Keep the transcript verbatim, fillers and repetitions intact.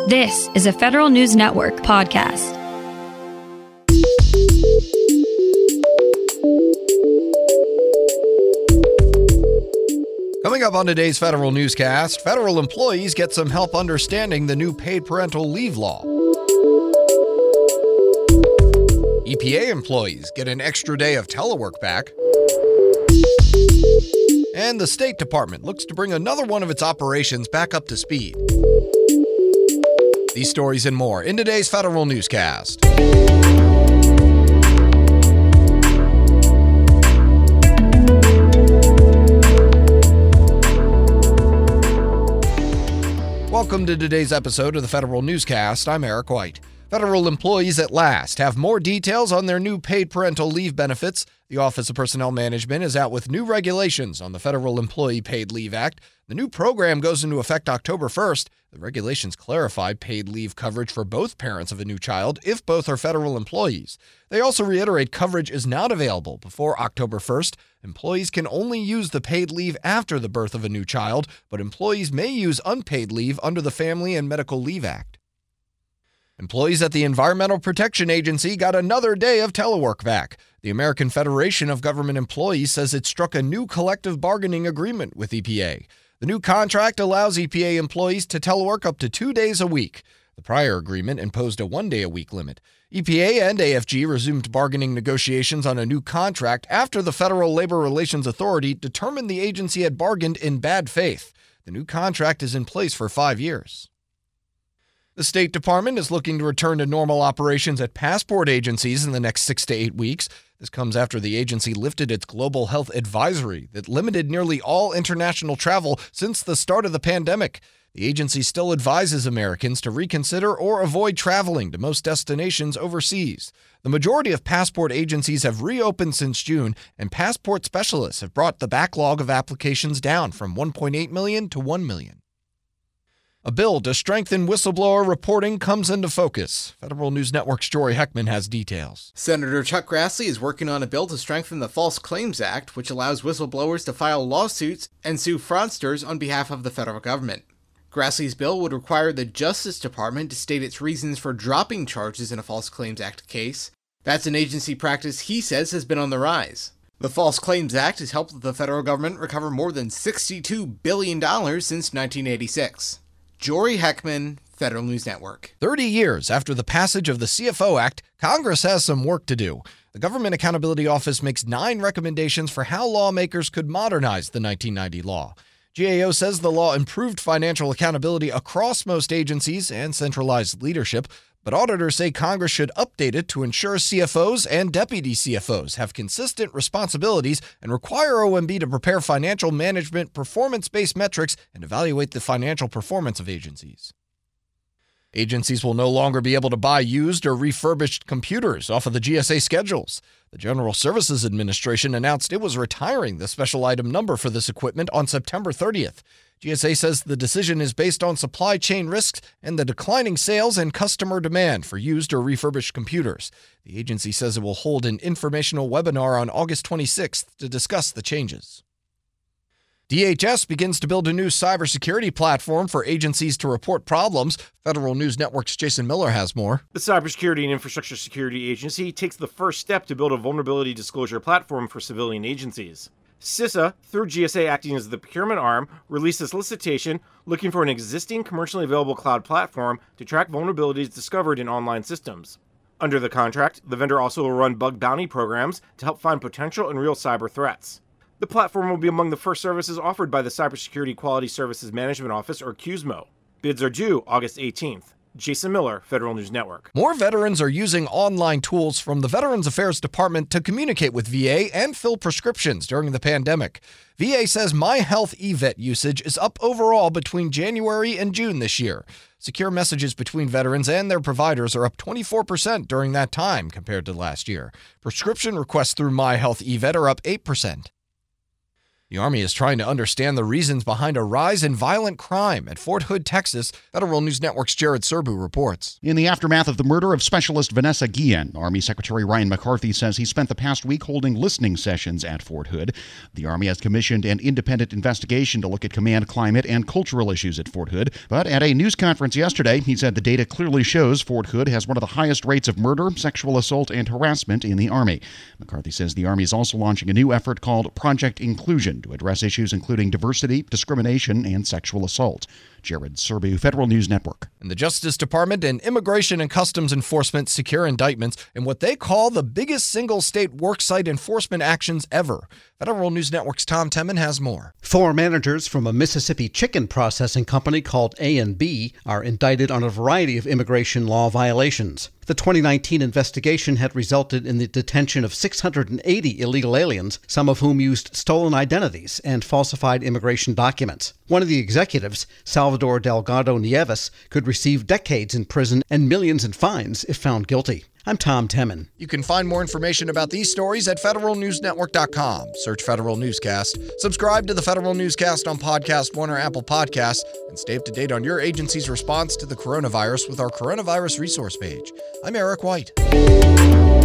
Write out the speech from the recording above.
This is a Federal News Network podcast. Coming up on today's Federal Newscast, federal employees get some help understanding the new paid parental leave law. E P A employees get an extra day of telework back. And the State Department looks to bring another one of its operations back up to speed. These stories and more in today's Federal Newscast. Welcome to today's episode of the Federal Newscast. I'm Eric White. Federal employees at last have more details on their new paid parental leave benefits. The Office of Personnel Management is out with new regulations on the Federal Employee Paid Leave Act. The new program goes into effect October first. The regulations clarify paid leave coverage for both parents of a new child if both are federal employees. They also reiterate coverage is not available before October first. Employees can only use the paid leave after the birth of a new child, but employees may use unpaid leave under the Family and Medical Leave Act. Employees at the Environmental Protection Agency got another day of telework back. The American Federation of Government Employees says it struck a new collective bargaining agreement with E P A. The new contract allows E P A employees to telework up to two days a week. The prior agreement imposed a one-day-a-week limit. E P A and A F G resumed bargaining negotiations on a new contract after the Federal Labor Relations Authority determined the agency had bargained in bad faith. The new contract is in place for five years. The State Department is looking to return to normal operations at passport agencies in the next six to eight weeks. This comes after the agency lifted its global health advisory that limited nearly all international travel since the start of the pandemic. The agency still advises Americans to reconsider or avoid traveling to most destinations overseas. The majority of passport agencies have reopened since June, and passport specialists have brought the backlog of applications down from one point eight million to one million. A bill to strengthen whistleblower reporting comes into focus. Federal News Network's Jory Heckman has details. Senator Chuck Grassley is working on a bill to strengthen the False Claims Act, which allows whistleblowers to file lawsuits and sue fraudsters on behalf of the federal government. Grassley's bill would require the Justice Department to state its reasons for dropping charges in a False Claims Act case. That's an agency practice he says has been on the rise. The False Claims Act has helped the federal government recover more than sixty-two billion dollars since nineteen eighty-six. Jory Heckman, Federal News Network. thirty years after the passage of the C F O Act, Congress has some work to do. The Government Accountability Office makes nine recommendations for how lawmakers could modernize the nineteen ninety law. G A O says the law improved financial accountability across most agencies and centralized leadership, but auditors say Congress should update it to ensure C F Os and deputy C F Os have consistent responsibilities and require O M B to prepare financial management performance-based metrics and evaluate the financial performance of agencies. Agencies will no longer be able to buy used or refurbished computers off of the G S A schedules. The General Services Administration announced it was retiring the special item number for this equipment on September thirtieth. G S A says the decision is based on supply chain risks and the declining sales and customer demand for used or refurbished computers. The agency says it will hold an informational webinar on August twenty-sixth to discuss the changes. D H S begins to build a new cybersecurity platform for agencies to report problems. Federal News Network's Jason Miller has more. The Cybersecurity and Infrastructure Security Agency takes the first step to build a vulnerability disclosure platform for civilian agencies. CISA, through G S A acting as the procurement arm, released a solicitation looking for an existing commercially available cloud platform to track vulnerabilities discovered in online systems. Under the contract, the vendor also will run bug bounty programs to help find potential and real cyber threats. The platform will be among the first services offered by the Cybersecurity Quality Services Management Office, or C U S M O. Bids are due August eighteenth. Jason Miller, Federal News Network. More veterans are using online tools from the Veterans Affairs Department to communicate with V A and fill prescriptions during the pandemic. V A says MyHealth eVet usage is up overall between January and June this year. Secure messages between veterans and their providers are up twenty-four percent during that time compared to last year. Prescription requests through MyHealth eVet are up eight percent. The Army is trying to understand the reasons behind a rise in violent crime at Fort Hood, Texas. Federal News Network's Jared Serbu reports. In the aftermath of the murder of Specialist Vanessa Guillen, Army Secretary Ryan McCarthy says he spent the past week holding listening sessions at Fort Hood. The Army has commissioned an independent investigation to look at command climate and cultural issues at Fort Hood. But at a news conference yesterday, he said the data clearly shows Fort Hood has one of the highest rates of murder, sexual assault, and harassment in the Army. McCarthy says the Army is also launching a new effort called Project Inclusion to address issues including diversity, discrimination, and sexual assault. Jared Serbu, Federal News Network. And the Justice Department and Immigration and Customs Enforcement secure indictments in what they call the biggest single-state worksite enforcement actions ever. Federal News Network's Tom Temin has more. Four managers from a Mississippi chicken processing company called A and B are indicted on a variety of immigration law violations. The twenty nineteen investigation had resulted in the detention of six hundred eighty illegal aliens, some of whom used stolen identities and falsified immigration documents. One of the executives, Salvador Delgado Nieves, could receive decades in prison and millions in fines if found guilty. I'm Tom Temin. You can find more information about these stories at federal news network dot com. Search Federal Newscast. Subscribe to the Federal Newscast on Podcast One or Apple Podcasts, and stay up to date on your agency's response to the coronavirus with our coronavirus resource page. I'm Eric White.